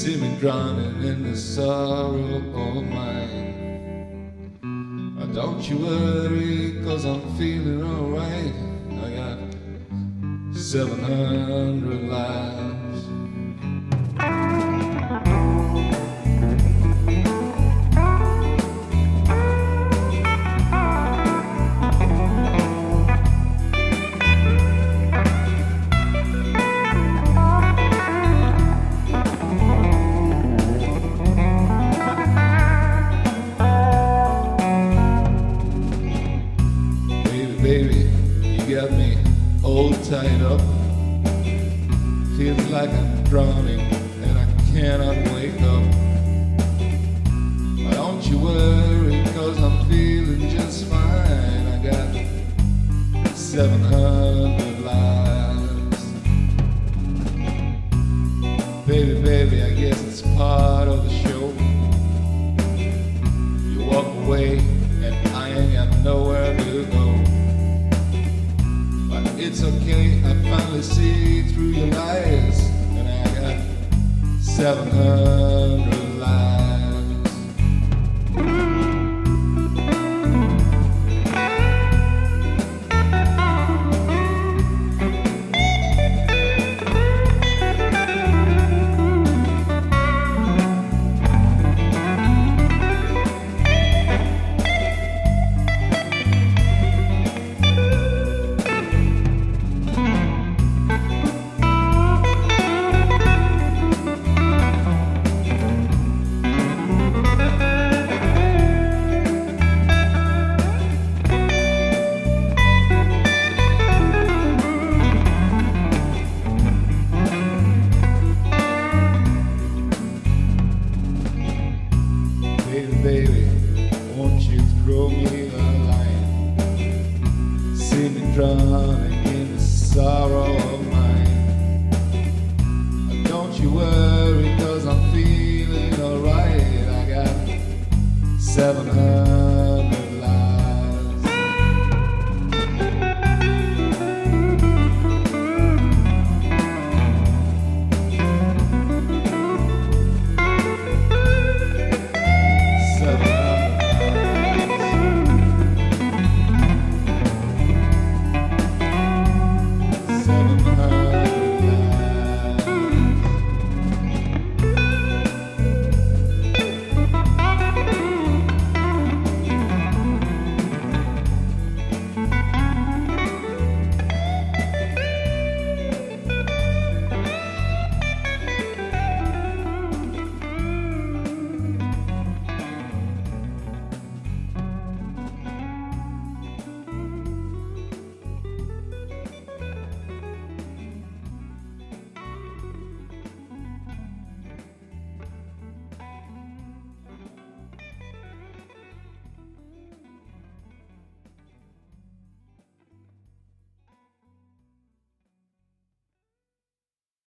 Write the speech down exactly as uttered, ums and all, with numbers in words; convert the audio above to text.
see me drowning in the sorrow of mine. Don't you worry, cause I'm feeling alright. I got seven hundred lives. Baby, you got me all tied up. Feels like I'm drowning and I cannot wake up. But don't you worry, cause I'm feeling just fine. I got seven hundred lives. Baby, baby, I guess it's part of the show. You walk away and I ain't got nowhere to go. It's okay, I finally see through your lies, and I got seven hundred lives. Baby, won't you throw me a line? See me drowning in the sorrow of mine. Don't you worry, cause I'm feeling alright. I got seven hundred